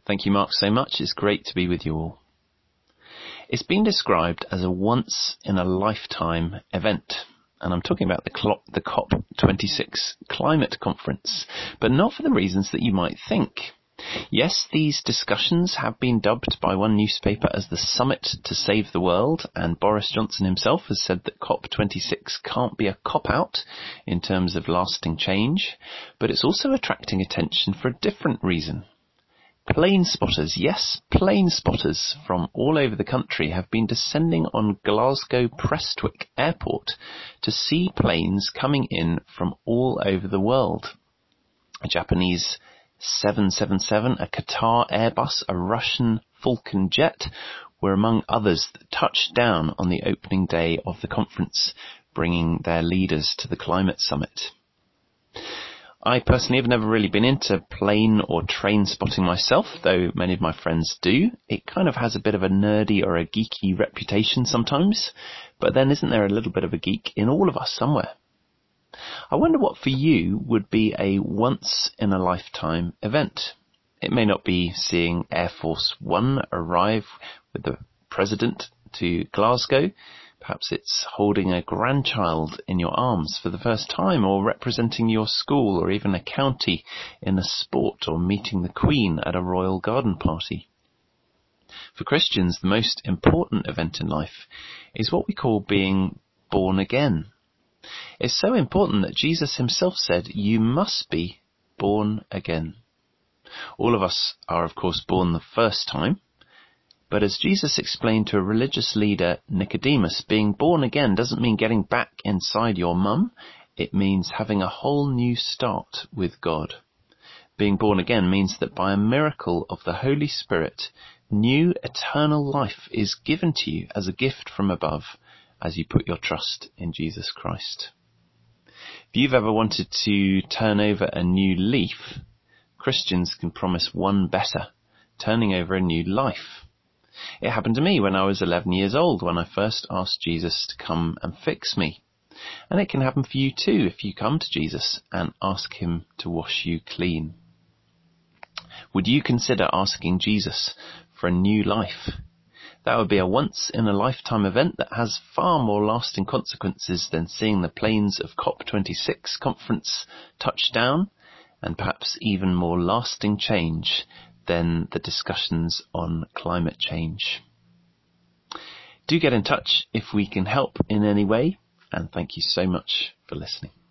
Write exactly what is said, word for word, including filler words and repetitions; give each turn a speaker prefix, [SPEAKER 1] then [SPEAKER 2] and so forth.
[SPEAKER 1] Thank you, Mark, so much. It's great to be with you all. It's been described as a once-in-a-lifetime event, and I'm talking about the, the COP twenty-six climate conference, but not for the reasons that you might think. Yes, these discussions have been dubbed by one newspaper as the summit to save the world, and Boris Johnson himself has said that COP twenty-six can't be a cop-out in terms of lasting change, but it's also attracting attention for a different reason. Plane spotters, yes, plane spotters from all over the country have been descending on Glasgow Prestwick Airport to see planes coming in from all over the world. A Japanese seven seven seven, a Qatar Airbus, a Russian Falcon jet were among others that touched down on the opening day of the conference, bringing their leaders to the climate summit. I personally have never really been into plane or train spotting myself, though many of my friends do. It kind of has a bit of a nerdy or a geeky reputation sometimes, but then isn't there a little bit of a geek in all of us somewhere? I wonder what for you would be a once-in-a-lifetime event. It may not be seeing Air Force One arrive with the President to Glasgow. Perhaps it's holding a grandchild in your arms for the first time, or representing your school or even a county in a sport, or meeting the Queen at a royal garden party. For Christians, the most important event in life is what we call being born again. It's so important that Jesus himself said, "You must be born again." All of us are, of course, born the first time. But as Jesus explained to a religious leader, Nicodemus, being born again doesn't mean getting back inside your mum. It means having a whole new start with God. Being born again means that by a miracle of the Holy Spirit, new eternal life is given to you as a gift from above as you put your trust in Jesus Christ. If you've ever wanted to turn over a new leaf, Christians can promise one better, turning over a new life. It happened to me when I was eleven years old, when I first asked Jesus to come and fix me. And it can happen for you too if you come to Jesus and ask him to wash you clean. Would you consider asking Jesus for a new life? That would be a once-in-a-lifetime event that has far more lasting consequences than seeing the planes of COP twenty-six conference touch down, and perhaps even more lasting change than the discussions on climate change. Do get in touch if we can help in any way, and thank you so much for listening.